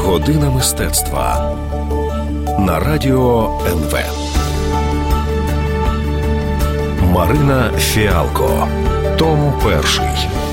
Година мистецтва на радіо НВ. Марина Фіалко. Том перший.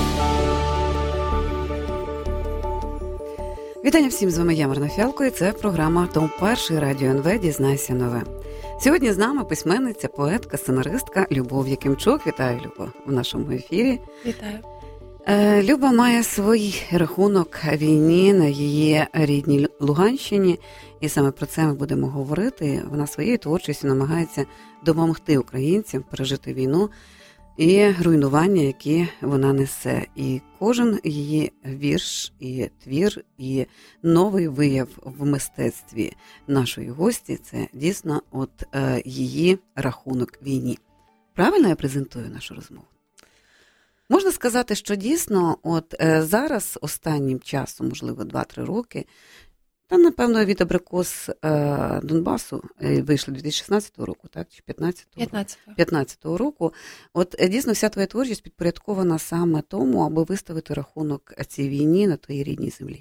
Вітання всім, з вами я, Марина Фіалко, і це програма «Том перший» радіо НВ «Дізнайся нове». Сьогодні з нами письменниця, поетка, сценаристка Любов Якимчук. Вітаю, Любов, в нашому ефірі. Вітаю. Люба має свій рахунок війні на її рідній Луганщині, і саме про це ми будемо говорити. Вона своєю творчістю намагається допомогти українцям пережити війну і руйнування, які вона несе. І кожен її вірш, і твір, і новий вияв в мистецтві нашої гості – це дійсно її рахунок війні. Правильно я презентую нашу розмову? Можна сказати, що дійсно зараз, останнім часом, можливо, 2-3 роки, та, напевно, від абрикос Донбасу вийшли 2016 року, так? Чи 15-го року. Дійсно, вся твоя творчість підпорядкована саме тому, аби виставити рахунок цій війні на твоїй рідній землі.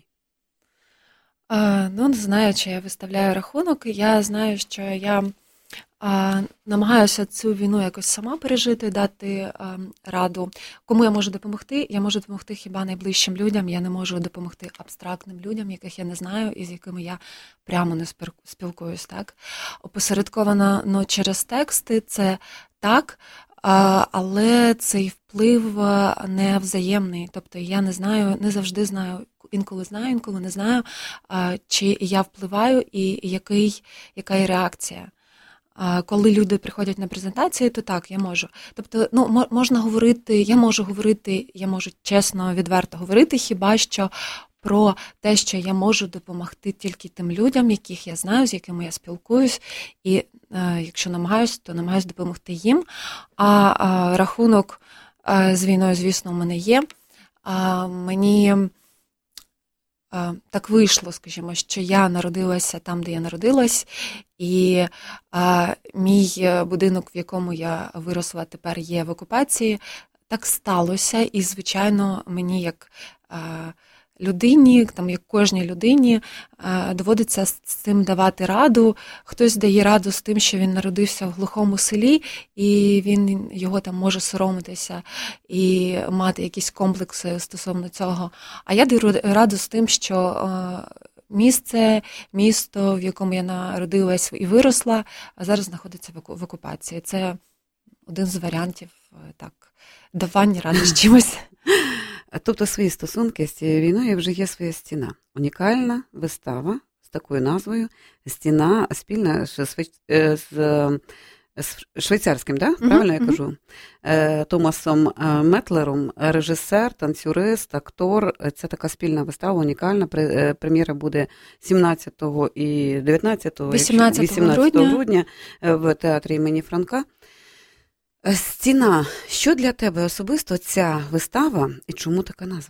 Не знаю, чи я виставляю рахунок. Я знаю, що я намагаюся цю війну якось сама пережити, дати раду. Кому я можу допомогти? Я можу допомогти хіба найближчим людям. Я не можу допомогти абстрактним людям, яких я не знаю і з якими я прямо не спілкуюсь. Так? Опосередковано через тексти це так, але цей вплив не взаємний. Тобто я не знаю, не завжди знаю, інколи знаю, інколи не знаю, чи я впливаю і яка є реакція. Коли люди приходять на презентації, то так, я можу. Тобто, можна говорити, я можу чесно, відверто говорити, хіба що про те, що я можу допомогти тільки тим людям, яких я знаю, з якими я спілкуюсь, і якщо намагаюсь, то намагаюсь допомогти їм. А рахунок з війною, звісно, у мене є. Мені так вийшло, скажімо, що я народилася там, де я народилась, і мій будинок, в якому я виросла, тепер є в окупації. Так сталося, і, звичайно, мені як людині, там, як кожній людині, доводиться з цим давати раду. Хтось дає раду з тим, що він народився в глухому селі, і його там може соромитися і мати якісь комплекси стосовно цього. А я даю раду з тим, що місто, в якому я народилась і виросла, а зараз знаходиться в окупації. Це один з варіантів давання ради з чимось. Тобто свої стосунки з цією війною вже є своя стіна. Унікальна вистава з такою назвою «Стіна» спільна з швейцарським, да? Правильно я кажу? Томасом Метлером, режисер, танцюрист, актор. Це така спільна вистава, унікальна. Прем'єра буде 17 і 18 грудня в театрі імені Франка. «Стіна». Що для тебе особисто ця вистава і чому така назва?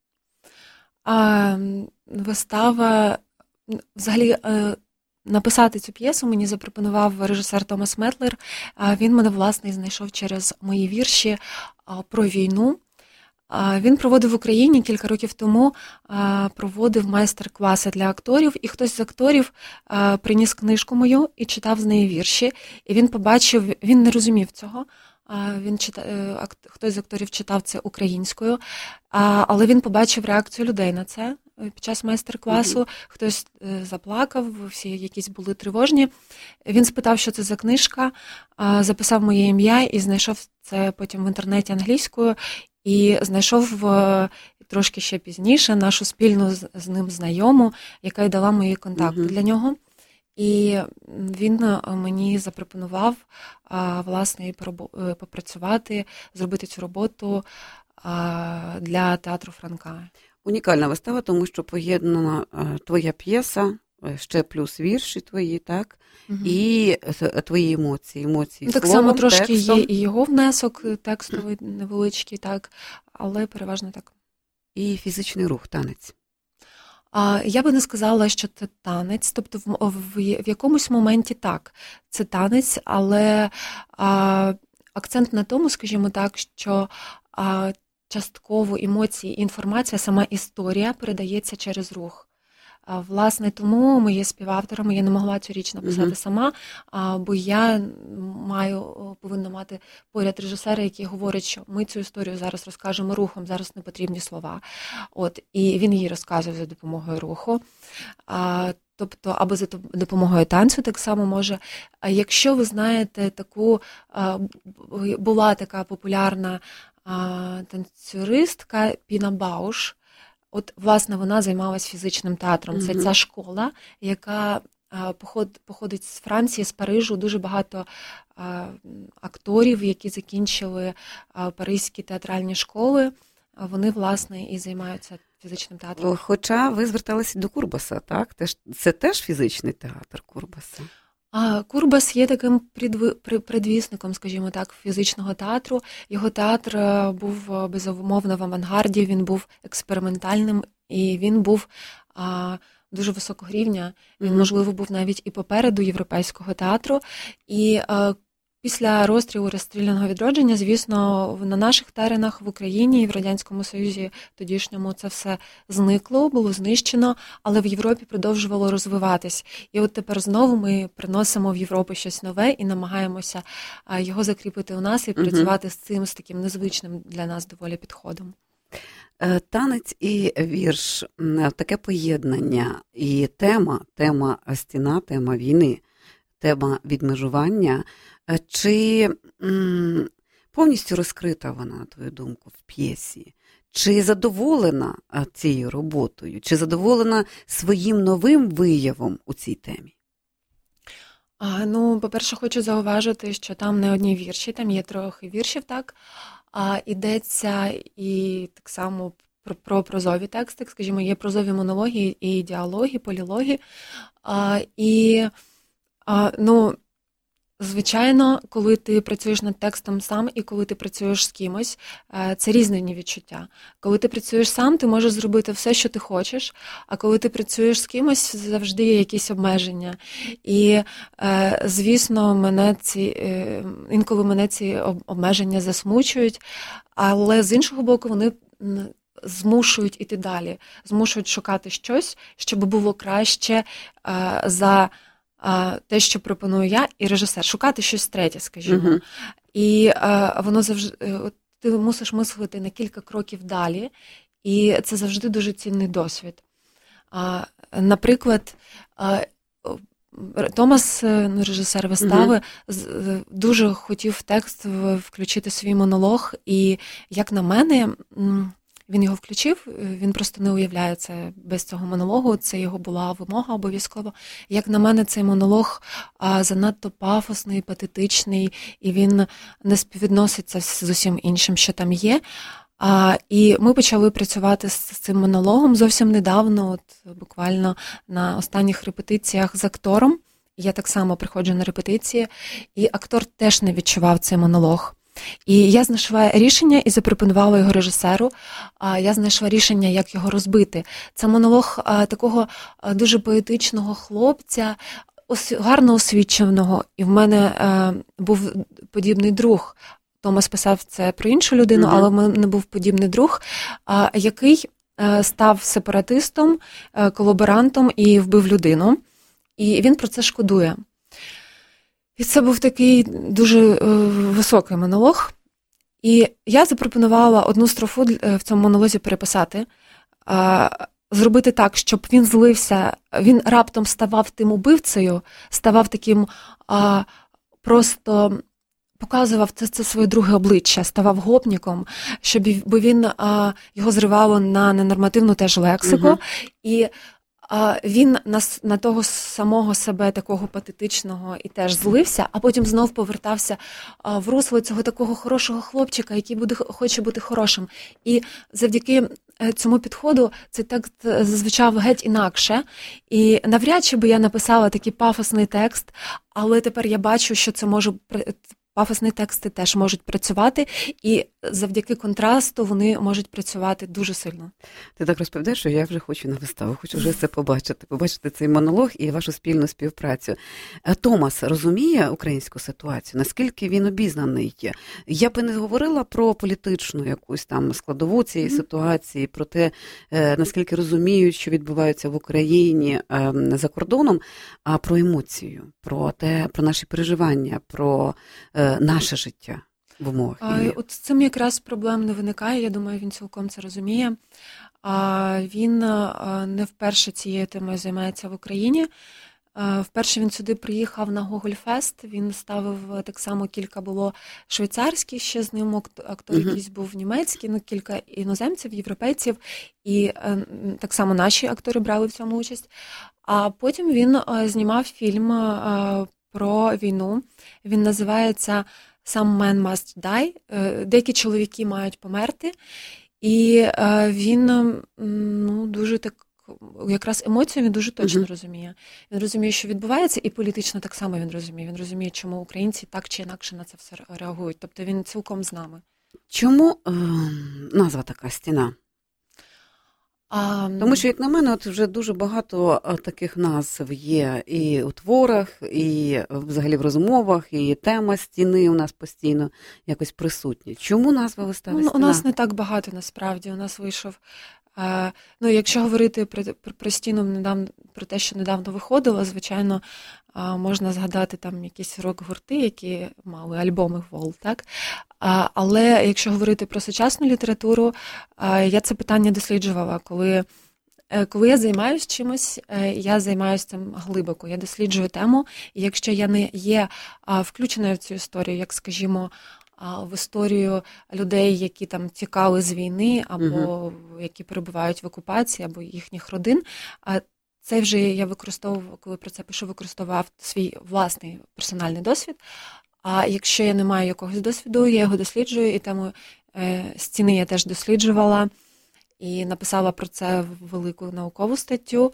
Вистава, взагалі, написати цю п'єсу мені запропонував режисер Томас Метлер. Він мене, власне, знайшов через мої вірші про війну. Він проводив в Україні кілька років тому, проводив майстер-класи для акторів, і хтось з акторів приніс книжку мою і читав з неї вірші. І він побачив, він не розумів цього, хтось з акторів читав це українською, але він побачив реакцію людей на це під час майстер-класу. Хтось заплакав, всі якісь були тривожні. Він спитав, що це за книжка, записав моє ім'я і знайшов це потім в інтернеті англійською. І знайшов трошки ще пізніше нашу спільну з ним знайому, яка й дала мої контакти для нього. І він мені запропонував, власне, попрацювати, зробити цю роботу для театру Франка. Унікальна вистава, тому що поєднана твоя п'єса, ще плюс вірші твої, так? І твої емоції Так словом, само трошки текстом. Є і його внесок текстовий невеличкий, так, але переважно так. І фізичний рух, танець. Я би не сказала, що це танець, тобто в якомусь моменті так, це танець, але акцент на тому, скажімо так, що частково емоції і інформація, сама історія передається через рух. Власне, тому ми є співавторами, я не могла цю річ написати сама, бо я повинна мати поряд режисера, який говорить, що ми цю історію зараз розкажемо рухом, зараз не потрібні слова. І він її розказує за допомогою руху. Тобто, або за допомогою танцю так само може. Якщо ви знаєте була така популярна танцюристка Піна Бауш, власне, вона займалась фізичним театром. Це ця школа, яка походить з Франції, з Парижу. Дуже багато акторів, які закінчили паризькі театральні школи, вони, власне, і займаються фізичним театром. Хоча ви зверталися до Курбаса, так? Це теж фізичний театр Курбаса? Курбас є таким предвісником, скажімо так, фізичного театру. Його театр був безумовно в авангарді, він був експериментальним, і він був дуже високого рівня. Він, можливо, був навіть і попереду європейського театру. І після розстрілянного відродження, звісно, на наших теренах в Україні і в Радянському Союзі тодішньому це все зникло, було знищено, але в Європі продовжувало розвиватись. І тепер знову ми приносимо в Європу щось нове і намагаємося його закріпити у нас і працювати з таким незвичним для нас доволі підходом. Танець і вірш – таке поєднання. І тема стіна, тема війни, тема відмежування. Чи повністю розкрита вона, на твою думку, в п'єсі? Чи задоволена цією роботою? Чи задоволена своїм новим виявом у цій темі? По-перше, хочу зауважити, що там не одні вірші, там є трохи віршів, так? Йдеться і так само про прозові тексти, скажімо, є прозові монологи і діалоги, полілоги. Звичайно, коли ти працюєш над текстом сам і коли ти працюєш з кимось, це різні відчуття. Коли ти працюєш сам, ти можеш зробити все, що ти хочеш, а коли ти працюєш з кимось, завжди є якісь обмеження. І, звісно, інколи мене ці обмеження засмучують, але з іншого боку, вони змушують іти далі, змушують шукати щось, щоб було краще за те, що пропоную я, і режисер. Шукати щось третє, скажімо. І воно завжди, ти мусиш мислити на кілька кроків далі, і це завжди дуже цінний досвід. Наприклад, Томас, режисер вистави, дуже хотів в текст включити свій монолог, і, як на мене, він його включив, він просто не уявляє це без цього монологу, це його була вимога обов'язково. Як на мене, цей монолог занадто пафосний, патетичний, і він не співвідноситься з усім іншим, що там є. І ми почали працювати з цим монологом зовсім недавно, буквально на останніх репетиціях з актором. Я так само приходжу на репетиції, і актор теж не відчував цей монолог. І я знайшла рішення і запропонувала його режисеру. Я знайшла рішення, як його розбити. Це монолог такого дуже поетичного хлопця, гарно освіченого. І в мене був подібний друг. Томас писав це про іншу людину, але в мене був подібний друг, який став сепаратистом, колаборантом і вбив людину. І він про це шкодує. І це був такий дуже високий монолог. І я запропонувала одну строфу в цьому монолозі переписати, зробити так, щоб він злився, він раптом ставав тим убивцею, ставав таким, просто показував це своє друге обличчя, ставав гопніком, бо він його зривало на ненормативну теж лексику. І він на того самого себе такого патетичного і теж злився, а потім знов повертався в русло цього такого хорошого хлопчика, який хоче бути хорошим. І завдяки цьому підходу цей текст зазвучав геть інакше. І навряд чи би я написала такий пафосний текст, але тепер я бачу, що це може пафосні тексти теж можуть працювати, і завдяки контрасту вони можуть працювати дуже сильно. Ти так розповідаєш, що я вже хочу на виставу, хочу вже це побачити цей монолог і вашу спільну співпрацю. Томас розуміє українську ситуацію? Наскільки він обізнаний? Я би не говорила про політичну якусь там складову цієї ситуації, про те, наскільки розуміють, що відбувається в Україні за кордоном, а про емоцію, про наші переживання, про наше життя в умовах війни. От з цим якраз проблем не виникає, я думаю, він цілком це розуміє. Він не вперше цією темою займається в Україні. Вперше він сюди приїхав на Гогольфест, він ставив так само кілька було швейцарських, ще з ним актор якийсь був німецький, кілька іноземців, європейців, і так само наші актори брали в цьому участь. А потім він знімав фільм про війну, він називається «Some men must die», деякі чоловіки мають померти, і він дуже так, якраз емоцію він дуже точно розуміє. Він розуміє, що відбувається, і політично так само він розуміє. Він розуміє, чому українці так чи інакше на це все реагують. Тобто він цілком з нами. Чому назва така «Стіна»? Тому що, як на мене, от вже дуже багато таких назв є і у творах, і взагалі в розмовах, і тема стіни у нас постійно якось присутня. Чому назва вистави «Стіна»? У нас не так багато, насправді. У нас вийшов... якщо говорити про стіну, про те, що недавно виходило, звичайно, можна згадати там якісь рок-гурти, які мали альбоми «Вол», так? Але якщо говорити про сучасну літературу, я це питання досліджувала. Коли я займаюся чимось, я займаюся цим глибоко, я досліджую тему, і якщо я не є включеною в цю історію, як, скажімо, в історію людей, які там тікали з війни, або які перебувають в окупації, або їхніх родин, це вже я використовував, коли про це пишу, використовував свій власний персональний досвід. А якщо я не маю якогось досвіду, я його досліджую, і тему стіни я теж досліджувала і написала про це велику наукову статтю.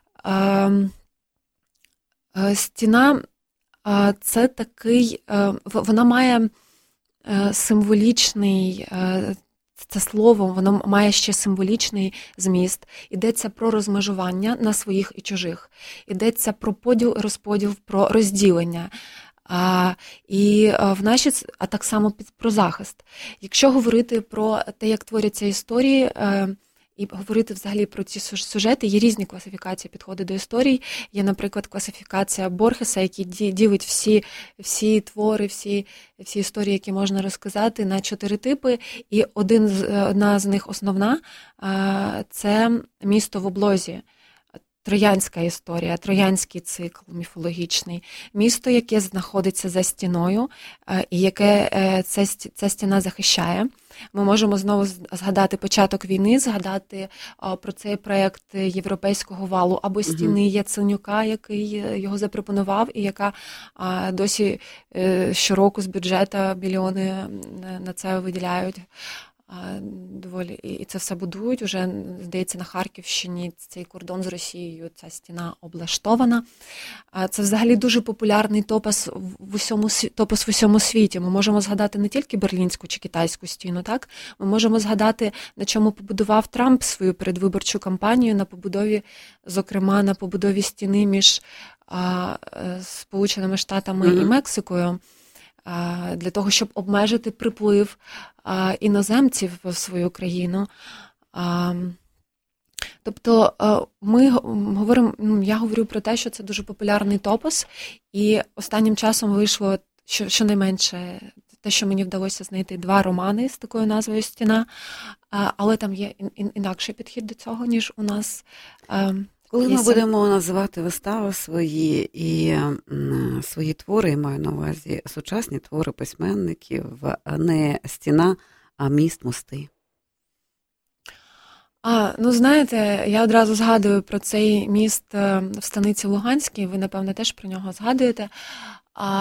Стіна – це такий, вона має символічний, це слово, воно має ще символічний зміст. Йдеться про розмежування на своїх і чужих. Йдеться про поділ і розподіл, про розділення. А так само про захист. Якщо говорити про те, як творяться історії, і говорити взагалі про ці сюжети, є різні класифікації підходи до історій. Є, наприклад, класифікація Борхеса, який ділить всі твори, всі історії, які можна розказати, на 4 типи. І одна з них основна – це «Місто в облозі». Троянська історія, троянський цикл міфологічний. Місто, яке знаходиться за стіною, і яке ця стіна захищає. Ми можемо знову згадати початок війни, згадати про цей проєкт Європейського валу або стіни Яценюка, який його запропонував, і яка досі щороку з бюджету мільйони на це виділяють. Доволі, і це все будують. Уже, здається, на Харківщині цей кордон з Росією, ця стіна облаштована. Це взагалі дуже популярний топос в усьому світі. Ми можемо згадати не тільки Берлінську чи Китайську стіну, так? Ми можемо згадати, на чому побудував Трамп свою передвиборчу кампанію, зокрема, на побудові стіни між Сполученими Штатами і Мексикою, для того, щоб обмежити приплив іноземців в свою країну. Тобто я говорю про те, що це дуже популярний топос, і останнім часом вийшло щонайменше те, що мені вдалося знайти 2 романи з такою назвою «Стіна», але там є інакший підхід до цього, ніж у нас. Коли ми будемо називати вистави свої і свої твори, я маю на увазі сучасні твори письменників, не «Стіна», а «Міст, мости»? Знаєте, я одразу згадую про цей міст в станиці Луганській, ви, напевно, теж про нього згадуєте.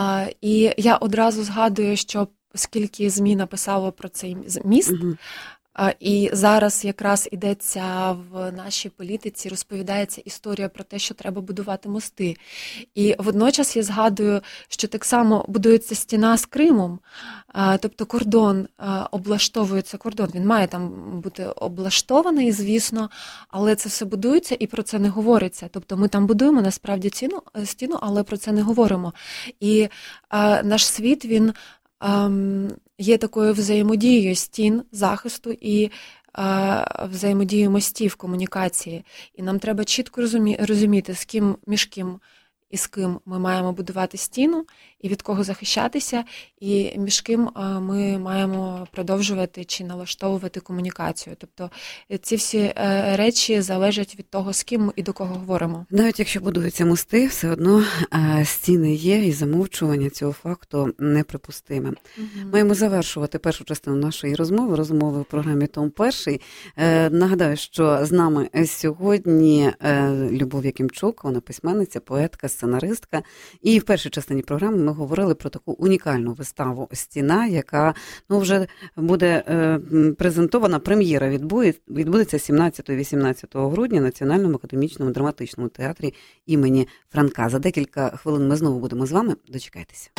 І я одразу згадую, що оскільки ЗМІ написало про цей міст, І зараз якраз ідеться в нашій політиці, розповідається історія про те, що треба будувати мости. І водночас я згадую, що так само будується стіна з Кримом, тобто кордон, облаштовується кордон. Він має там бути облаштований, звісно, але це все будується і про це не говориться. Тобто ми там будуємо насправді стіну, але про це не говоримо. І наш світ, він є такою взаємодією стін, захисту і взаємодією мостів, комунікації. І нам треба чітко розуміти, між ким і з ким ми маємо будувати стіну, і від кого захищатися, і між ким ми маємо продовжувати чи налаштовувати комунікацію. Тобто ці всі речі залежать від того, з ким і до кого говоримо. Навіть якщо будуються мости, все одно стіни є, і замовчування цього факту неприпустиме. Маємо завершувати першу частину нашої розмови в програмі «Том перший». Нагадаю, що з нами сьогодні Любов Якимчук, вона письменниця, поетка, сценаристка. І в першій частині програми ми говорили про таку унікальну виставу «Стіна», яка вже буде презентована, прем'єра відбудеться 17-18 грудня в Національному академічному драматичному театрі імені Франка. За декілька хвилин ми знову будемо з вами. Дочекайтеся.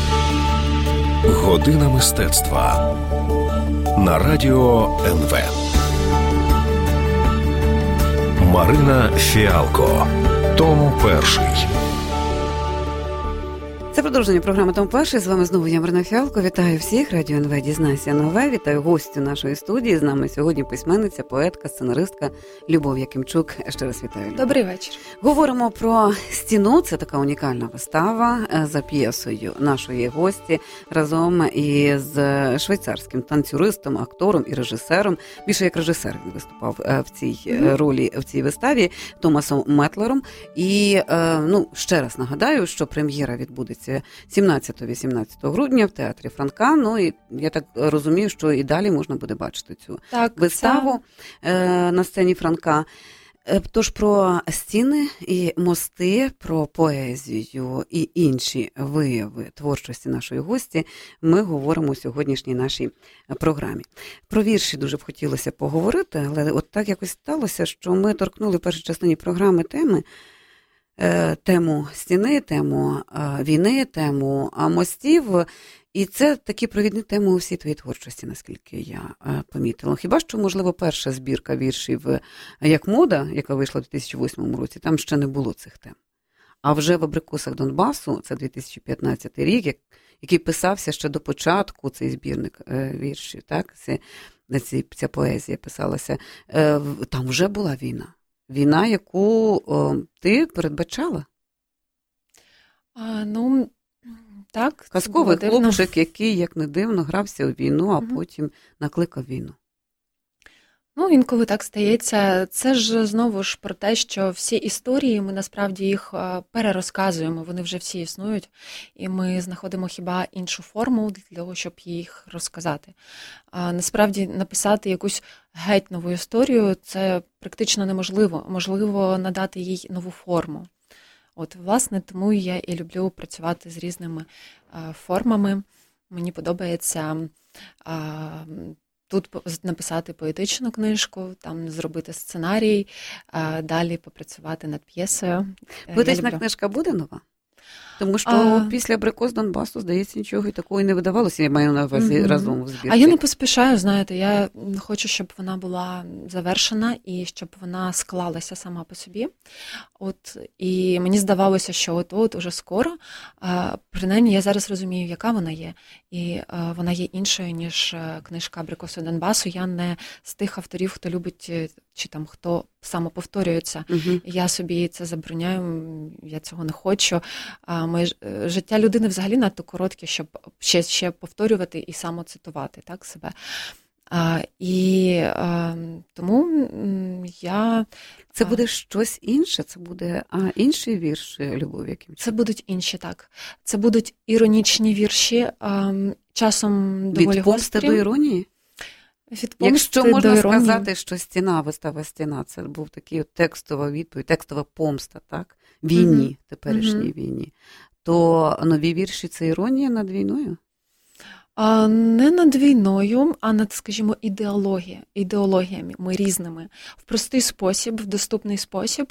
Година мистецтва на радіо НВ. Марина Фіалко. Том перший. Це продовження програми «Том перший». З вами знову я, Марина Фіалко. Вітаю всіх. Радіо НВ «Дізнайся нове». Вітаю гостю нашої студії. З нами сьогодні письменниця, поетка, сценаристка Любов Якимчук. Ще раз вітаю. Добрий вечір. Говоримо про «Стіну». Це така унікальна вистава за п'єсою нашої гості разом із швейцарським танцюристом, актором і режисером. Більше як режисер він виступав в цій ролі, в цій виставі, Томасом Метлером. І, ще раз нагадаю, що прем'єра відбудеться 17-18 грудня в театрі Франка. І я так розумію, що і далі можна буде бачити цю виставу на сцені Франка. Тож про стіни і мости, про поезію і інші вияви творчості нашої гості ми говоримо у сьогоднішній нашій програмі. Про вірші дуже б хотілося поговорити, але от так якось сталося, що ми торкнули в першій частині програми тему стіни, тему війни, тему мостів. І це такі провідні теми у всій твоїй творчості, наскільки я помітила. Хіба що, можливо, перша збірка віршів «Як мода», яка вийшла у 2008 році, там ще не було цих тем. А вже в «Абрикосах Донбасу», це 2015 рік, який писався ще до початку, цей збірник віршів, так? Ця поезія писалася, там вже була війна. Війна, яку ти передбачала? Так. Казковий хлопчик, який, як не дивно, грався у війну, а потім накликав війну. Інколи так стається. Це ж знову ж про те, що всі історії, ми насправді їх перерозказуємо, вони вже всі існують, і ми знаходимо хіба іншу форму для того, щоб їх розказати. Насправді написати якусь геть нову історію – це практично неможливо. Можливо надати їй нову форму. Власне, тому я і люблю працювати з різними формами. Мені подобається тут написати поетичну книжку, там зробити сценарій, далі попрацювати над п'єсою. Поетична книжка буде нова? Тому що після «Абрикос Донбасу», здається, нічого і такого і не видавалося, я маю на увазі разом в збірці. А я не поспішаю, знаєте, я хочу, щоб вона була завершена і щоб вона склалася сама по собі. І мені здавалося, що от уже скоро, принаймні я зараз розумію, яка вона є. І вона є іншою, ніж книжка «Абрикоси Донбасу». Я не з тих авторів, хто любить, чи там хто самоповторюється. Я собі це забороняю, я цього не хочу. Моє життя людини взагалі надто коротке, щоб ще повторювати і самоцитувати себе. Тому я... Це буде щось інше? Це буде інший вірш Любові Якимчук? Це будуть інші, так. Це будуть іронічні вірші, часом доволі гострі. Від помсти до іронії? Якщо можна сказати, що «Стіна», вистава «Стіна» – це був такий текстова відповідь, текстова помста, так? Війні, теперішній війні. То нові вірші – це іронія над війною? Не над війною, а над, скажімо, ідеологіями ми різними. В простий спосіб, в доступний спосіб,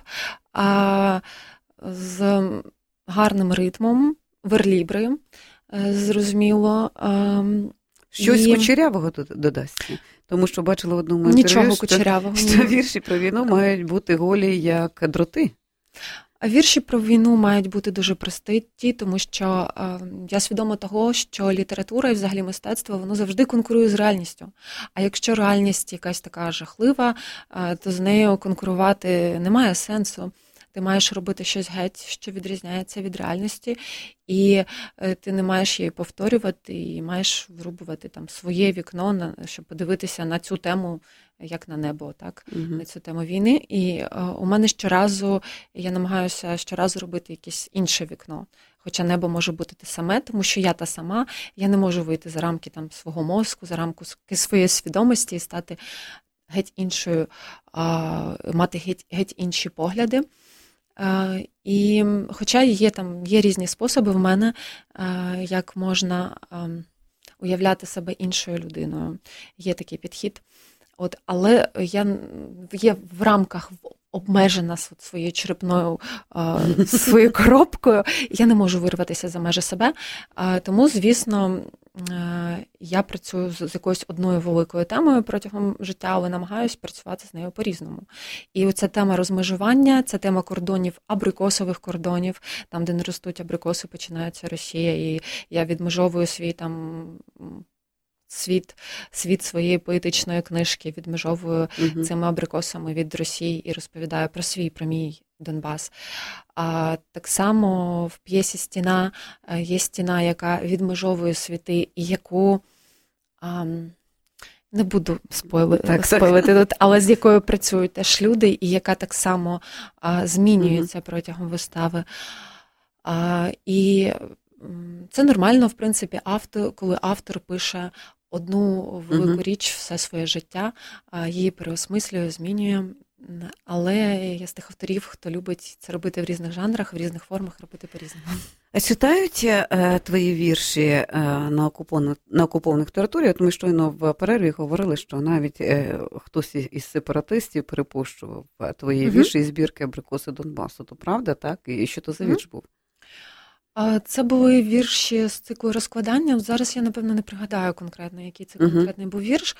з гарним ритмом, верлібри, зрозуміло. Щось кучерявого додасться. Тому що бачила в одному інтерв'ю, що вірші про війну мають бути голі, як дроти. А вірші про війну мають бути дуже прості, тому що я свідома того, що література і взагалі мистецтво, воно завжди конкурує з реальністю. А якщо реальність якась така жахлива, то з нею конкурувати немає сенсу. Ти маєш робити щось геть, що відрізняється від реальності, і ти не маєш її повторювати, і маєш врубувати там своє вікно, щоб подивитися на цю тему, як на небо, так, на цю тему війни. І у мене я намагаюся щоразу робити якесь інше вікно. Хоча небо може бути те саме, тому що я та сама, я не можу вийти за рамки там свого мозку, за рамки своєї свідомості і стати геть іншою, мати геть інші погляди. І хоча є різні способи в мене, як можна уявляти себе іншою людиною. Є такий підхід. Але я є в рамках обмежена своєю черепною, своєю коробкою, я не можу вирватися за межі себе. Тому, звісно, я працюю з якоюсь одною великою темою протягом життя, але намагаюся працювати з нею по-різному. І оця тема розмежування, ця тема кордонів, абрикосових кордонів, там, де не ростуть абрикоси, починається Росія, і я відмежовую свій світ своєї поетичної книжки, відмежовую цими абрикосами від Росії і розповідаю про мій Донбас. Так само в п'єсі «Стіна» є стіна, яка відмежовує світи, і яку не буду спойлити тут, але з якою працюють теж люди, і яка так само змінюється протягом вистави. І це нормально, в принципі, коли автор пише одну велику річ все своє життя, її переосмислює, змінює. Але я з тих авторів, хто любить це робити в різних жанрах, в різних формах, робити по-різному. А читають твої вірші на окупованих територіях? Ми щойно в перерві говорили, що навіть хтось із сепаратистів перепощував твої вірші із збірки «Абрикоси Донбасу». То правда, так? І що то за вірш був? Це були вірші з циклу «Розкладання». Зараз я, напевно, не пригадаю конкретно, який це конкретний був вірш.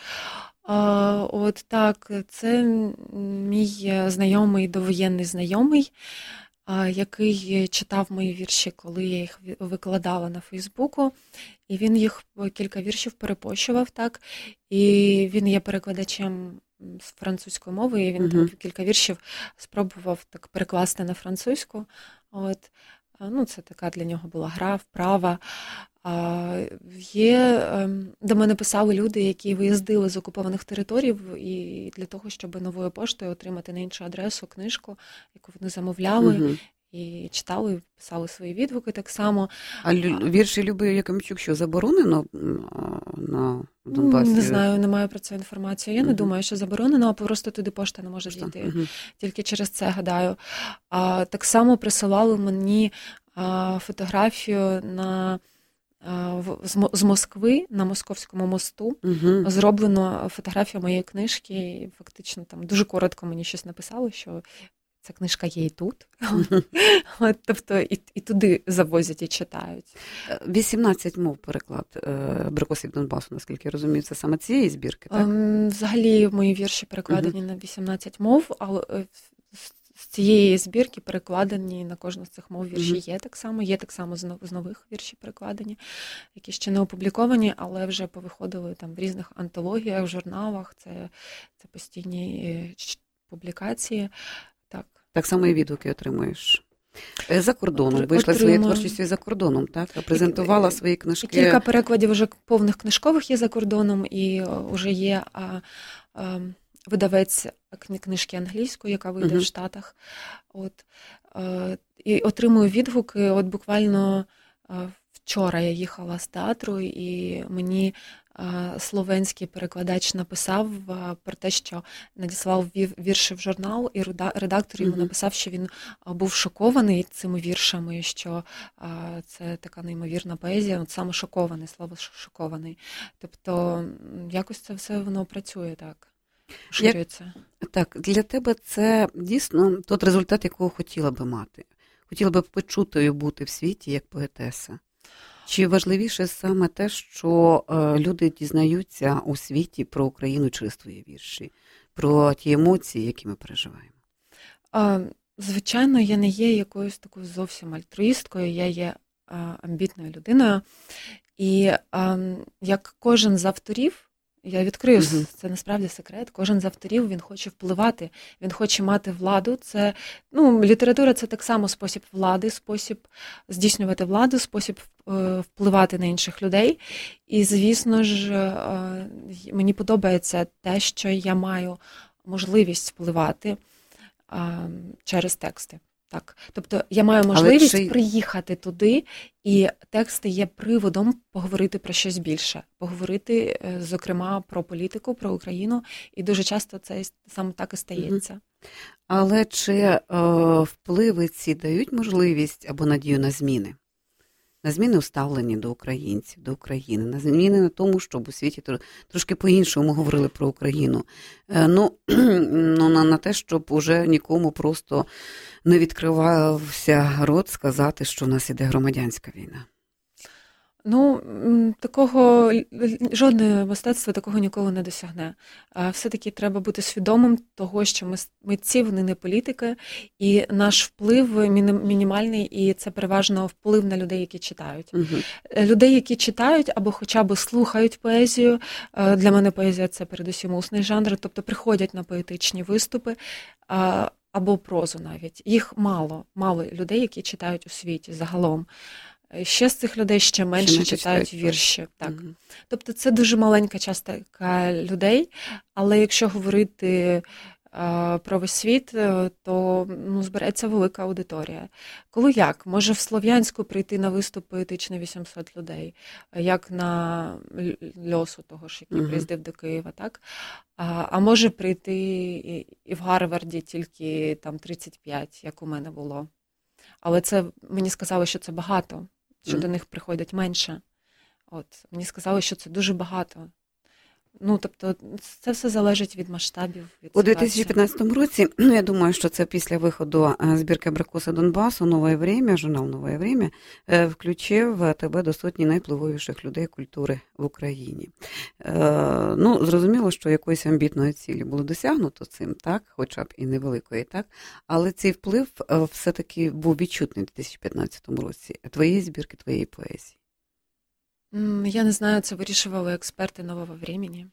Це мій знайомий, довоєнний знайомий, який читав мої вірші, коли я їх викладала на Фейсбуку, і він їх кілька віршів перепощував, так, і він є перекладачем з французької мови, і він там кілька віршів спробував так перекласти на французьку. Це така для нього була гра, вправа. До мене писали люди, які виїздили з окупованих територій і для того, щоб новою поштою отримати на іншу адресу книжку, яку вони замовляли, і читали, писали свої відгуки так само. А вірші Люби Якимчук що, заборонено на Донбасі? Не знаю, не маю про це інформацію. Я не думаю, що заборонено, а просто туди пошта не може дійти. Тільки через це, гадаю. Так само присилали мені фотографію з Москви на Московському мосту. Зроблено фотографію моєї книжки, і фактично там дуже коротко мені щось написали, що ця книжка є і тут. Тобто і туди завозять і читають. 18 мов переклад «Абрикосів Донбасу», наскільки я розумію, це саме цієї збірки, так? Взагалі мої вірші перекладені на 18 мов, але з цієї збірки перекладені на кожну з цих мов вірші є так само з нових вірші перекладені, які ще не опубліковані, але вже повиходили там в різних антологіях, в журналах, це постійні публікації. Так само і відгуки отримуєш. За кордоном. Вийшла своєю творчістю за кордоном, так? Презентувала свої книжки. Кілька перекладів вже повних книжкових є за кордоном, і вже є видавець книжки англійської, яка вийде в Штатах. І отримую відгуки. Буквально вчора я їхала з театру, і мені словенський перекладач написав про те, що надіслав вірші в журнал, і редактор йому написав, що він був шокований цими віршами, що це така неймовірна поезія, от саме шокований, слово шокований. Тобто якось це все воно працює так, ширюється. Так, для тебе це дійсно той результат, якого хотіла би мати. Хотіла би почутою бути в світі як поетеса. Чи важливіше саме те, що люди дізнаються у світі про Україну через твої вірші, про ті емоції, які ми переживаємо? Звичайно, я не є якоюсь такою зовсім альтруїсткою, я є амбітною людиною. І як кожен з авторів, я відкрию, це насправді секрет, кожен з авторів, він хоче впливати, він хоче мати владу. Це, література – це так само спосіб влади, спосіб здійснювати владу, спосіб впливати на інших людей. І, звісно ж, мені подобається те, що я маю можливість впливати через тексти. Так, тобто я маю можливість приїхати туди, і тексти є приводом поговорити про щось більше, поговорити, зокрема, про політику, про Україну, і дуже часто це саме так і стається. Але чи впливи ці дають можливість або надію на зміни? На зміни у ставленні до українців, до України, на зміни на тому, щоб у світі трошки по-іншому говорили про Україну. На те, щоб уже нікому просто не відкривався рот сказати, що в нас іде громадянська війна. Такого, жодне мистецтво такого ніколи не досягне. Все-таки треба бути свідомим того, що митці, вони не політики, і наш вплив мінімальний, і це переважно вплив на людей, які читають. Людей, які читають або хоча б слухають поезію, для мене поезія – це передусім усний жанр, тобто приходять на поетичні виступи, або прозу навіть. Їх мало людей, які читають у світі загалом. Ще з цих людей ще менше читають вірші. Так. Тобто це дуже маленька частка людей, але якщо говорити про весь світ, то збереться велика аудиторія. Коли як? Може в Слов'янську прийти на виступ поетичний 800 людей, як на Льосу того ж, який приїздив до Києва, так? А може прийти і в Гарварді тільки там 35, як у мене було. Але це мені сказали, що це багато. Що до них приходять менше. Мені сказали, що це дуже багато. Тобто, це все залежить від масштабів, від ситуації. У 2015 році, я думаю, що це після виходу збірки Абрикоси Донбасу, «Нове время», журнал «Нове время», включив тебе до сотні найвпливовіших людей культури в Україні. Зрозуміло, що якоїсь амбітної цілі було досягнуто цим, так, хоча б і невеликої, так, але цей вплив все-таки був відчутний у 2015 році. Твоєї збірки, твоєї поезії. Я не знаю, це вирішували експерти «Нового времени».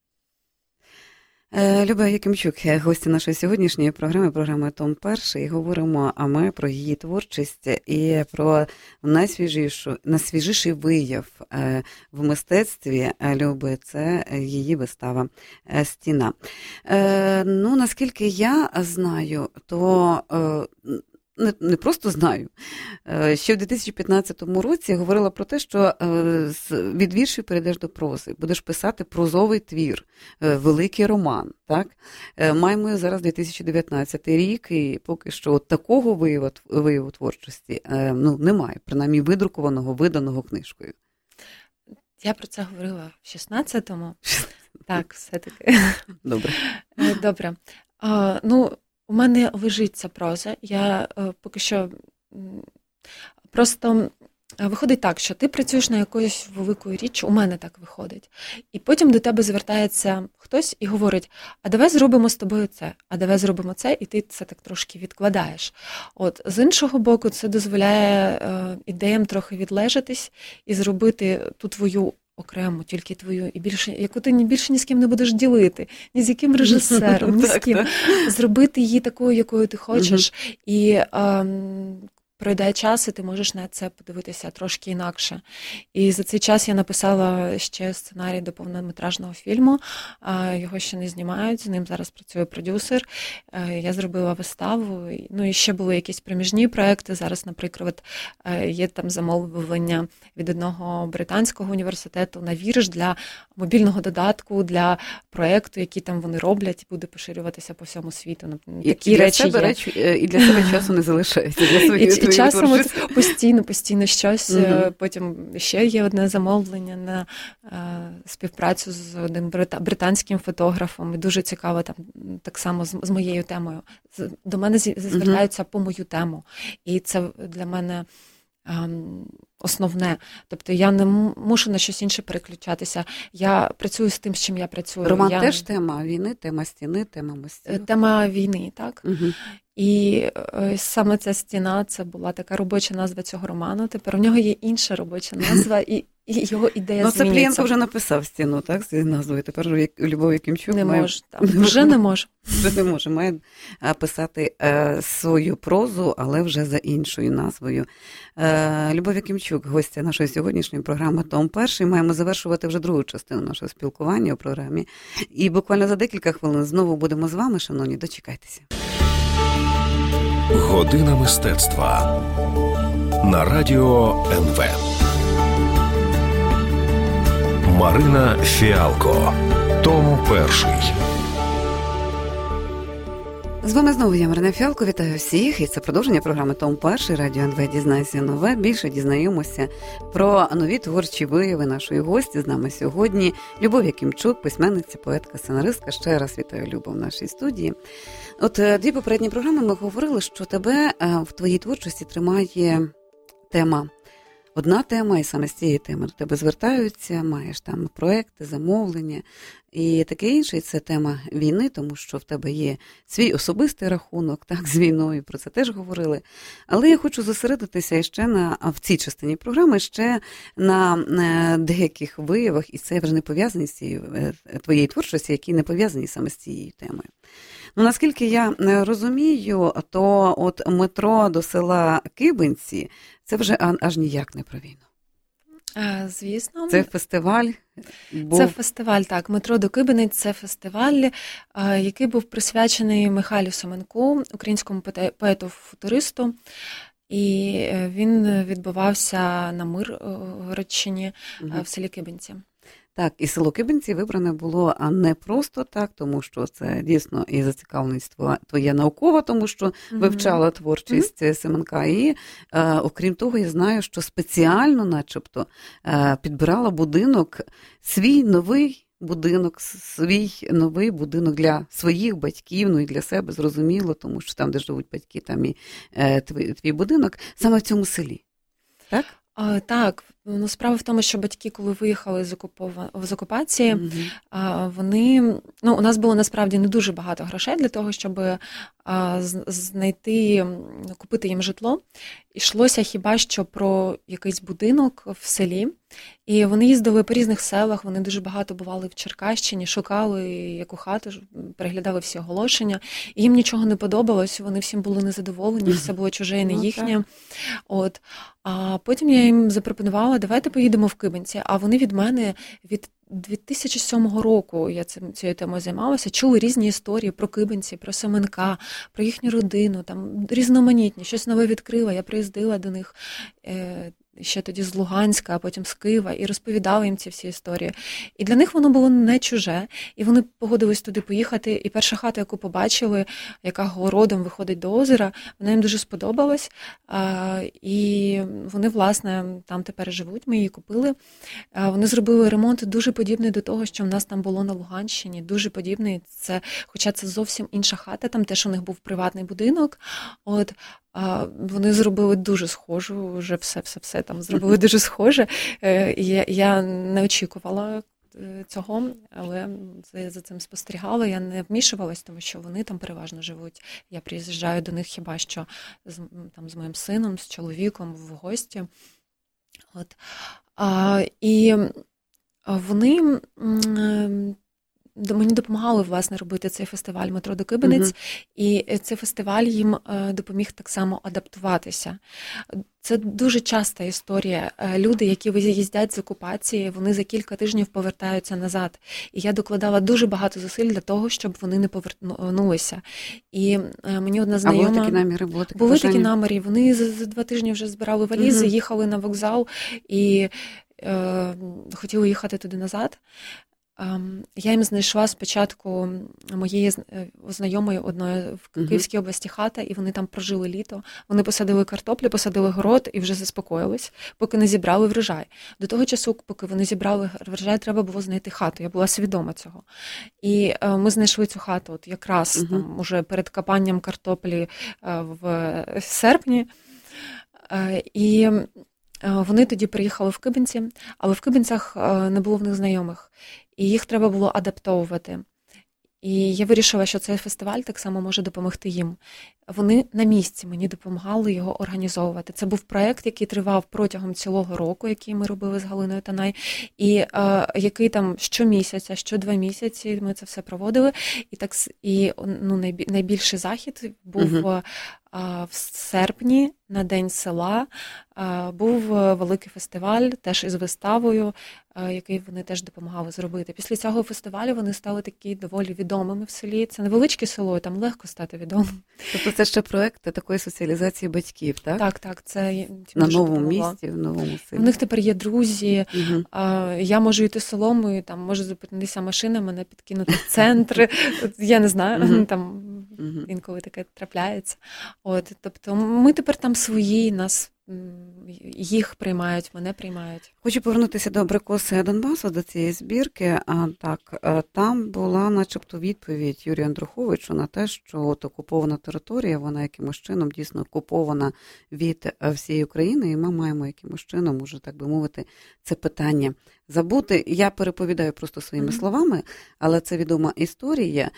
Люба Якимчук, гостя нашої сьогоднішньої програми «Том перший». І говоримо ми про її творчість і про найсвіжіший вияв в мистецтві Люби. Це її вистава «Стіна». Наскільки я знаю, то... Не просто знаю. Ще в 2015 році говорила про те, що від віршів перейдеш до прози. Будеш писати прозовий твір, великий роман. Так? Маємо зараз 2019 рік, і поки що такого вияву творчості немає, принаймні видрукованого, виданого книжкою. Я про це говорила в 16-му. Так, все-таки. Добре. Добре. У мене лежить ця проза, я поки що просто виходить так, що ти працюєш на якоюсь великою річчю, у мене так виходить, і потім до тебе звертається хтось і говорить, а давай зробимо з тобою це, а давай зробимо це, і ти це так трошки відкладаєш. З іншого боку, це дозволяє ідеям трохи відлежатись і зробити ту твою окремо, тільки твою, і більше, яку ти більше ні з ким не будеш ділити, ні з яким режисером, ні з ким. Зробити її такою, якою ти хочеш. І пройде час, і ти можеш на це подивитися трошки інакше. І за цей час я написала ще сценарій до повнометражного фільму, його ще не знімають, з ним зараз працює продюсер. Я зробила виставу, і ще були якісь проміжні проекти. Зараз, наприклад, є там замовлення від одного британського університету на вірш для мобільного додатку, для проекту, який там вони роблять, і буде поширюватися по всьому світу. Такі речі є. І для себе часу не залишається. І часом постійно щось. Потім ще є одне замовлення на співпрацю з одним британським фотографом. І дуже цікаво там так само з моєю темою. До мене звертаються по мою тему. І це для мене основне. Тобто я не мушу на щось інше переключатися. Я працюю з тим, з чим я працюю. Роман теж тема війни, тема стіни, тема мостів. Тема війни, так. І саме ця стіна, це була така робоча назва цього роману. Тепер у нього є інша робоча назва, і його ідея змінюється. Це Плієнко вже написав стіну, так, з назвою. Тепер Любов Якимчук не може. Вже не може. Вже не може. Має писати свою прозу, але вже за іншою назвою. Любов Якимчук, гостя нашої сьогоднішньої програми «Том перший». Маємо завершувати вже другу частину нашого спілкування у програмі. І буквально за декілька хвилин знову будемо з вами, шановні, дочекайтеся. Година мистецтва на радіо НВ. Марина Фіалко. Том перший. З вами знову я, Марина Фіалко. Вітаю всіх. І це продовження програми «Том перший». Радіо НВ «Дізнайся нове». Більше дізнаємося про нові творчі вияви нашої гості. З нами сьогодні Любов Якимчук, письменниця, поетка, сценаристка. Ще раз вітаю, Любов, в нашій студії. От дві попередні програми ми говорили, що тебе в твоїй творчості тримає тема. Одна тема, і саме з цієї теми до тебе звертаються, маєш там проекти, замовлення і таке інше. І це тема війни, тому що в тебе є свій особистий рахунок, так, з війною, про це теж говорили. Але я хочу зосередитися ще в цій частині програми, ще на деяких виявах, і це вже не пов'язані з цією твоєї творчості, які не пов'язані саме з цією темою. Ну, наскільки я розумію, то от метро до села Кибинці – це вже аж ніяк не про війну. Звісно. Це фестиваль був... Це фестиваль, так. «Метро до Кибинець» – це фестиваль, який був присвячений Михайлу Семенку, українському поету-футуристу. І він відбувався на Миргородщині в селі Кибинці. Так, і село Кибинці вибране було не просто так, тому що це дійсно і зацікавленість твоя наукова, тому що вивчала творчість Семенка. І, окрім того, я знаю, що спеціально начебто підбирала будинок, свій новий будинок для своїх батьків, ну і для себе, зрозуміло, тому що там, де живуть батьки, там і твій будинок, саме в цьому селі. Так? Так, ну, справа в тому, що батьки, коли виїхали з окупації, вони, ну, у нас було насправді не дуже багато грошей для того, щоб купити їм житло. Йшлося хіба що про якийсь будинок в селі. І вони їздили по різних селах, вони дуже багато бували в Черкащині, шукали яку хату, переглядали всі оголошення. І їм нічого не подобалось, вони всім були незадоволені, все було чуже і не їхнє. От. А потім я їм запропонувала, давайте поїдемо в Кибинці. А вони від мене від 2007 року, я цією темою займалася, чули різні історії про Кибинці, про Семенка, про їхню родину, там різноманітні, щось нове відкрила. Я приїздила до них ще тоді з Луганська, а потім з Києва, і розповідала їм ці всі історії. І для них воно було не чуже, і вони погодились туди поїхати. І перша хата, яку побачили, яка городом виходить до озера, вона їм дуже сподобалась. І вони, власне, там тепер живуть, ми її купили. Вони зробили ремонт дуже подібний до того, що в нас там було на Луганщині, дуже подібний. Хоча це зовсім інша хата, там теж у них був приватний будинок. От, вони зробили дуже схожу, вже все там зробили дуже схоже. Я не очікувала цього, але за цим спостерігала, я не вмішувалась, тому що вони там переважно живуть. Я приїжджаю до них хіба що з моїм сином, з чоловіком в гості. От. І вони мені допомагали, власне, робити цей фестиваль «Метро Докибинець», і цей фестиваль їм допоміг так само адаптуватися. Це дуже часта історія. Люди, які виїздять з окупації, вони за кілька тижнів повертаються назад. І я докладала дуже багато зусиль для того, щоб вони не повернулися. І мені одна знайома... А були такі наміри? Були такі наміри. Вони за 2 тижні вже збирали валізи, їхали на вокзал і хотіли їхати туди назад. Я їм знайшла спочатку моєї знайомої одної в Київській області хата, і вони там прожили літо. Вони посадили картоплю, посадили город і вже заспокоїлись, поки не зібрали врожай. До того часу, поки вони зібрали врожай, треба було знайти хату. Я була свідома цього. І ми знайшли цю хату от якраз там, уже перед копанням картоплі в серпні. І вони тоді приїхали в Кибинці, але в Кибинцях не було в них знайомих. І їх треба було адаптовувати. І я вирішила, що цей фестиваль так само може допомогти їм. Вони на місці мені допомагали його організовувати. Це був проєкт, який тривав протягом цілого року, який ми робили з Галиною Танай, і який там щомісяця, що 2 місяці ми це все проводили. І найбільший захід був в серпні, на День села, був великий фестиваль, теж із виставою, який вони теж допомагали зробити. Після цього фестивалю вони стали такі доволі відомими в селі. Це невеличке село, там легко стати відомим. Тобто це ще проєкт такої соціалізації батьків, так? Так. Це на новому місці, в новому селі. У них тепер є друзі. Я можу йти селом, і там може зупинитися машина, мене підкинути в центр. Я не знаю, там інколи таке трапляється. Тобто ми тепер там свої, їх приймають, мене приймають. Хочу повернутися до Абрикоси Донбасу, до цієї збірки. Там була начебто відповідь Юрію Андруховичу на те, що окупована територія, вона якимось чином дійсно окупована від всієї України, і ми маємо якимось чином, уже так би мовити, це питання забути. Я переповідаю просто своїми словами, але це відома історія.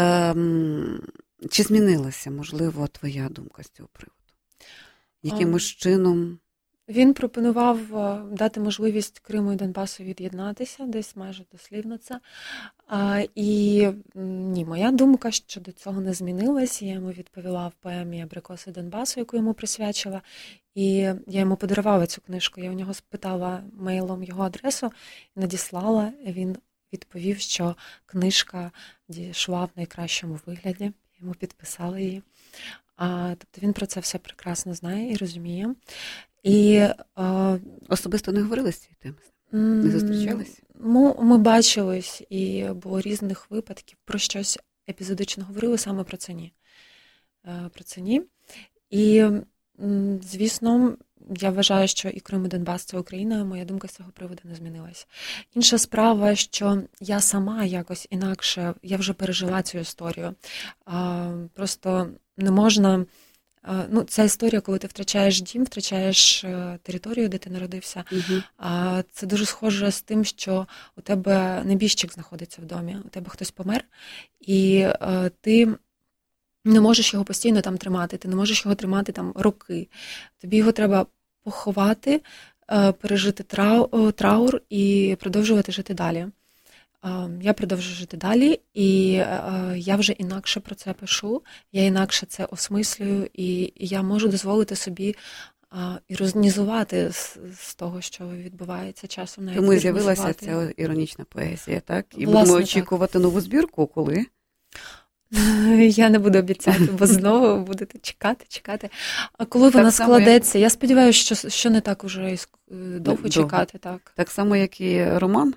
Чи змінилася, можливо, твоя думка з цього приводу? Якимось чином? Він пропонував дати можливість Криму і Донбасу від'єднатися, десь майже дослівно це. І ні, моя думка щодо цього не змінилась. Я йому відповіла в поемі «Абрикоси Донбасу», яку йому присвячила. І я йому подарувала цю книжку. Я у нього спитала мейлом його адресу, надіслала. Він відповів, що книжка дійшла в найкращому вигляді. Я йому підписала її. Тобто він про це все прекрасно знає і розуміє. І особисто не говорили з цієї теми? Не зустрічались? Ми бачились, і було різних випадків. Про щось епізодично говорили, саме про це ні. Про це ні. І, звісно, я вважаю, що і Крим, і Донбас – це Україна, моя думка з цього приводу не змінилась. Інша справа, що я сама якось інакше, я вже пережила цю історію. Просто не можна... Ця історія, коли ти втрачаєш дім, втрачаєш територію, де ти народився, це дуже схоже з тим, що у тебе небіжчик знаходиться в домі, у тебе хтось помер, і ти не можеш його постійно там тримати, ти не можеш його тримати там роки. Тобі його треба поховати, пережити траур і продовжувати жити далі. Я продовжую жити далі, і я вже інакше про це пишу, я інакше це осмислюю, і я можу дозволити собі іронізувати з того, що відбувається часом. Навіть тому з'явилася ця іронічна поезія, так? І власне, будемо очікувати нову збірку, коли? Я не буду обіцяти, бо знову будете чекати. А коли вона складеться, я сподіваюся, що не так уже довго чекати. Так само, як і роман?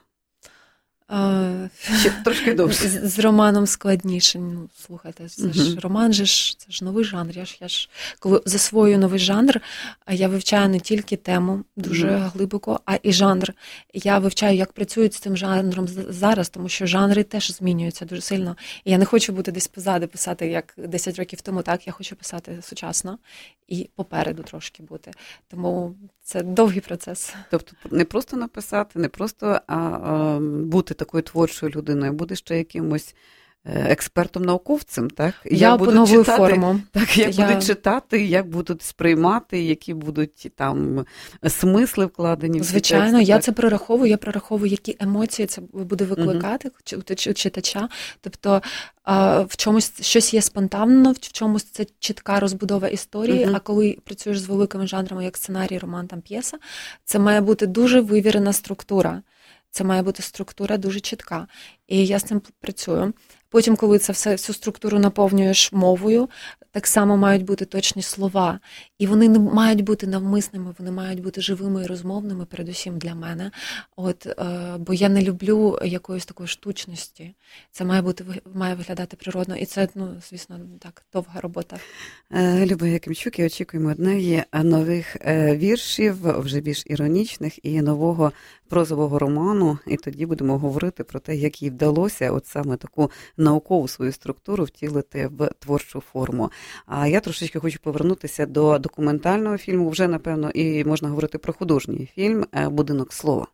Ще трошки довше. З романом складніше. Слухайте, це ж роман, це ж новий жанр. Я ж коли засвоюю новий жанр, я вивчаю не тільки тему дуже глибоко, а і жанр. Я вивчаю, як працюють з цим жанром зараз, тому що жанри теж змінюються дуже сильно. І я не хочу бути десь позаду, писати, як 10 років тому, так, я хочу писати сучасно і попереду трошки бути. Тому це довгий процес. Тобто не просто написати, не просто бути такою творчою людиною, буде ще якимось експертом-науковцем, так? Я поновую форму. Так, як будуть читати, як будуть сприймати, які будуть там смисли вкладені в ці Звичайно, тексти. я це прораховую, які емоції це буде викликати у читача. Тобто в чомусь щось є спонтанно, в чомусь це чітка розбудова історії, а коли працюєш з великими жанрами, як сценарій, роман, там п'єса, це має бути дуже вивірена структура. Це має бути структура дуже чітка. І я з цим працюю. Потім, коли всю структуру наповнюєш мовою, так само мають бути точні слова. І вони не мають бути навмисними, вони мають бути живими і розмовними, передусім для мене. Бо я не люблю якоїсь такої штучності. Це має виглядати природно. І це, звісно, так, довга робота. Люба Якимчук, і очікуємо від неї нових віршів, вже більш іронічних, і нового прозового роману. І тоді будемо говорити про те, як їй вдалося от саме таку наукову свою структуру втілити в творчу форму. А я трошечки хочу повернутися до документального фільму. Вже, напевно, і можна говорити про художній фільм «Будинок слова».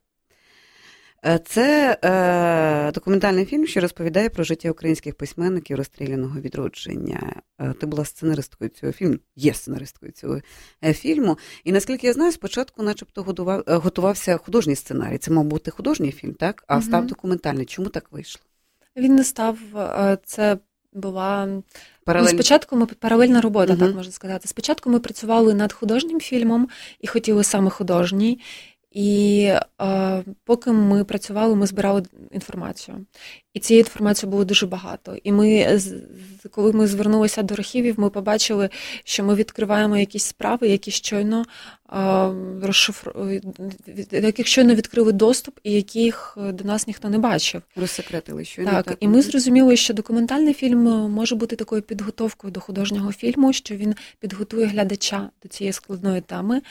Це документальний фільм, що розповідає про життя українських письменників розстріляного відродження. Ти була сценаристкою цього фільму, є сценаристкою цього фільму. І, наскільки я знаю, спочатку начебто готувався художній сценарій. Це мав бути художній фільм, так? А став документальний. Чому так вийшло? Він не став, це була... Спочатку паралельна робота, так можна сказати. Спочатку ми працювали над художнім фільмом і хотіли саме художній. І поки ми працювали, ми збирали інформацію. І цієї інформації було дуже багато. І коли ми звернулися до архівів, ми побачили, що ми відкриваємо якісь справи, які щойно яких щойно відкрили доступ, і яких до нас ніхто не бачив. Розсекретили щойно. Так, і ми зрозуміли, що документальний фільм може бути такою підготовкою до художнього фільму, що він підготує глядача до цієї складної теми.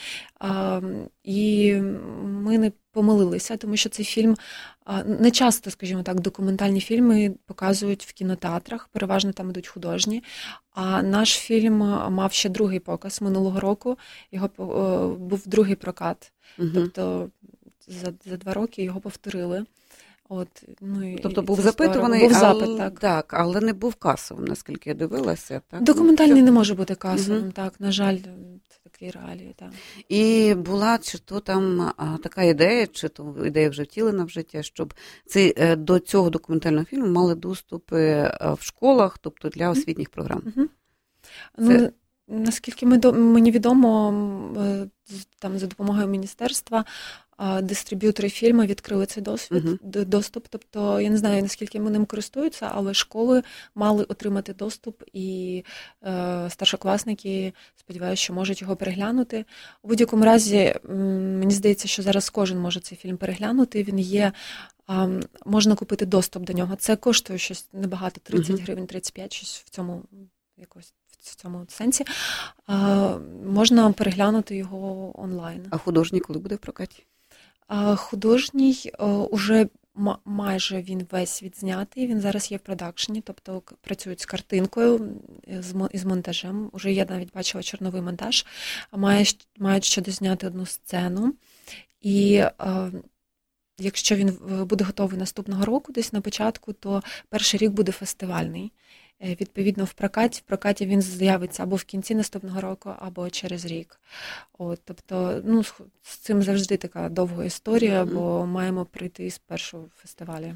І ми не помилилися, тому що цей фільм не часто, скажімо так, документальні фільми показують в кінотеатрах, переважно там ідуть художні. А наш фільм мав ще другий показ минулого року, його був другий прокат. Тобто за 2 роки його повторили. Тобто був запитуваний, був запит, так, але не був касовим, наскільки я дивилася. Так? Документальний не може бути касовим, так, на жаль, це такі реалії. Так. І була чи то там така ідея, чи то ідея вже втілена в життя, щоб до цього документального фільму мали доступи в школах, тобто для освітніх програм. Наскільки мені відомо, там за допомогою міністерства, дистриб'ютори фільму відкрили цей доступ. Тобто, я не знаю, наскільки ним користуються, але школи мали отримати доступ, і старшокласники, сподіваюся, що можуть його переглянути. У будь-якому разі, мені здається, що зараз кожен може цей фільм переглянути. Він є, можна купити доступ до нього. Це коштує щось небагато, 30 гривень, 35, щось в цьому якось. В цьому сенсі, можна переглянути його онлайн. А художній коли буде в прокаті? Художній уже майже він весь відзнятий, він зараз є в продакшені, тобто працюють з картинкою, з монтажем. Уже я навіть бачила чорновий монтаж, мають ще дозняти 1 сцену. І якщо він буде готовий наступного року, десь на початку, то перший рік буде фестивальний. Відповідно, в прокаті він з'явиться або в кінці наступного року, або через рік. Тобто, з цим завжди така довга історія, бо маємо прийти з першого фестивалю.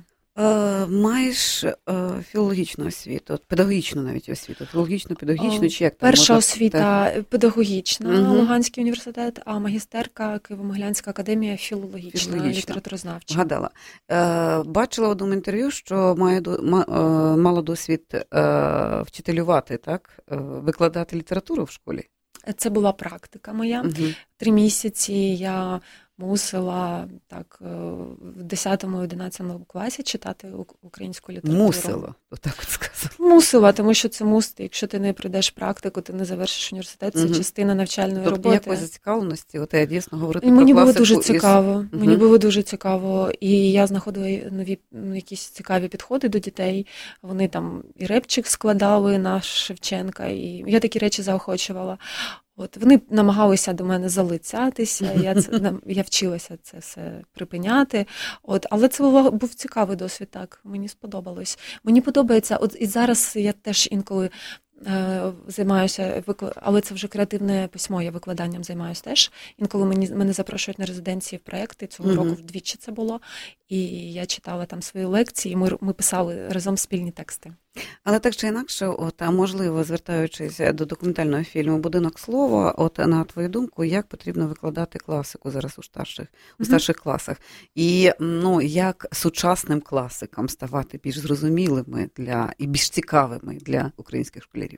Маєш філологічну освіту, педагогічну навіть освіту, філологічно-педагогічну, чи як там перша освіта педагогічна, Луганський університет, а магістерка Києво-Могилянська академія філологічна, літературознавча. Гадала. Бачила в одному інтерв'ю, що мала досвід вчителювати, так? Викладати літературу в школі. Це була практика моя. 3 місяці я мусила так в 10-11 класі читати українську літературу. Мусила, отак от сказала. Мусила, тому що це мусити. Якщо ти не пройдеш практику, ти не завершиш університет, це частина навчальної роботи. Якої зацікавленості, я дійсно говорити про мені класику. Було дуже цікаво. Мені було дуже цікаво. І я знаходила нові якісь цікаві підходи до дітей. Вони там і репчик складали на Шевченка, і я такі речі заохочувала. От вони намагалися до мене залицятися, я вчилася це все припиняти. От, але це був цікавий досвід, так, мені сподобалось. Мені подобається, от і зараз я теж інколи займаюся, але це вже креативне письмо, я викладанням займаюся теж. Інколи мене запрошують на резиденції в проєкти, цього року вдвічі це було, і я читала там свої лекції, і ми писали разом спільні тексти. Але так чи інакше, можливо, звертаючись до документального фільму «Будинок слова», на твою думку, як потрібно викладати класику зараз у старших класах? І як сучасним класикам ставати більш зрозумілими і більш цікавими для українських школярів?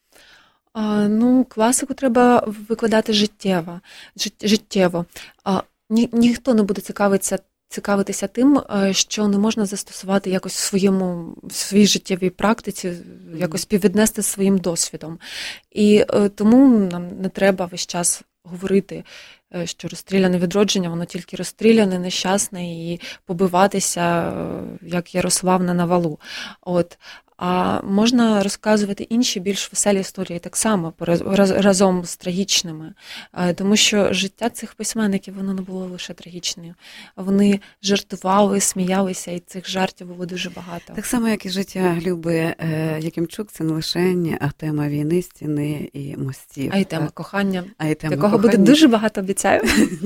Класику треба викладати життєво. Ніхто не буде цікавитися тим, що не можна застосувати якось в своїй життєвій практиці, якось співвіднести з своїм досвідом. І тому нам не треба весь час говорити, що розстріляне відродження, воно тільки розстріляне, нещасне і побиватися, як Ярослав на навалу. А можна розказувати інші більш веселі історії так само, разом з трагічними. Тому що життя цих письменників, воно не було лише трагічним. Вони жартували, сміялися, і цих жартів було дуже багато. Так само, як і життя Люби Якимчук, це не лише тема війни, стіни і мостів. А й тема кохання, якого буде дуже багато, обіцяю.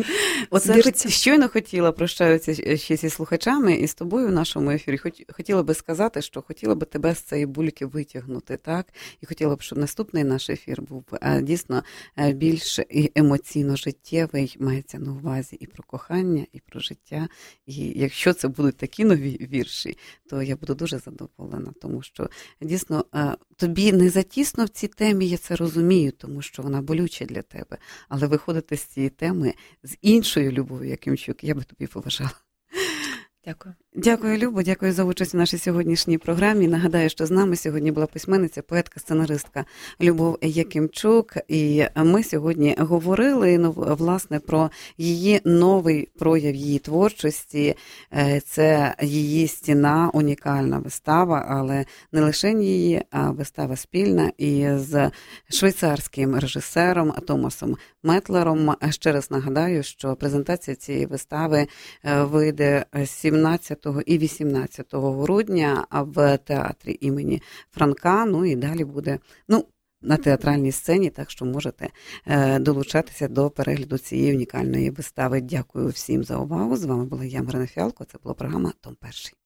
Щойно хотіла, прощаюся ще зі слухачами і з тобою в нашому ефірі, хотіла би сказати, що хотіла би тебе з цієї бульки витягнути, так? І хотіла б, щоб наступний наш ефір був дійсно більш емоційно життєвий, мається на увазі і про кохання, і про життя. І якщо це будуть такі нові вірші, то я буду дуже задоволена, тому що дійсно тобі не затісно в цій темі, я це розумію, тому що вона болюча для тебе, але виходити з цієї теми з іншою Любов'ю Якимчук, я би тобі поважала. Дякую. Дякую, Любо, дякую за участь у нашій сьогоднішній програмі. Нагадаю, що з нами сьогодні була письменниця, поетка, сценаристка Любов Якимчук. І ми сьогодні говорили, власне, про її новий прояв її творчості. Це її «Стіна», унікальна вистава, але не лише її, а вистава спільна із швейцарським режисером Томасом Метлером. Ще раз нагадаю, що презентація цієї вистави вийде 17 і 18 грудня в театрі імені Франка, і далі буде, на театральній сцені, так що можете долучатися до перегляду цієї унікальної вистави. Дякую всім за увагу. З вами була я, Марина Фіалко. Це була програма «Том Перший».